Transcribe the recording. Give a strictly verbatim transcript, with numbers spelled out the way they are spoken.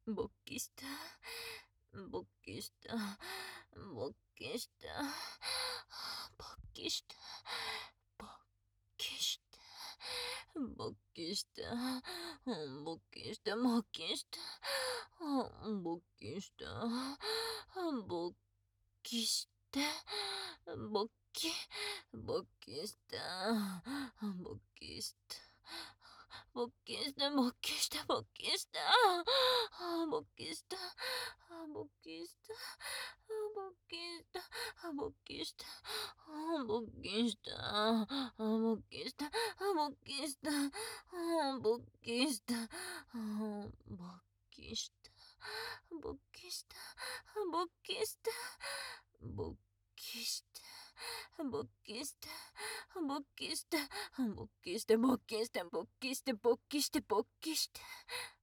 勃起した。勃起した。勃起した。勃起した。勃起した。勃起した。うん勃起した。勃起した。うん勃起した。うん勃起して。勃起。勃起した。うん勃起した。勃起した、勃起した、勃起した。あー、勃起した。あー、勃起した。あー、勃起した。あー、勃起した。あー、勃起した。あー、勃起した。あー、勃起した。あー、勃起した。あー、勃起した。勃起した。あー、勃起した。勃起した。勃起した。勃起した。勃起して、勃起して、勃起して、勃起して、勃起して。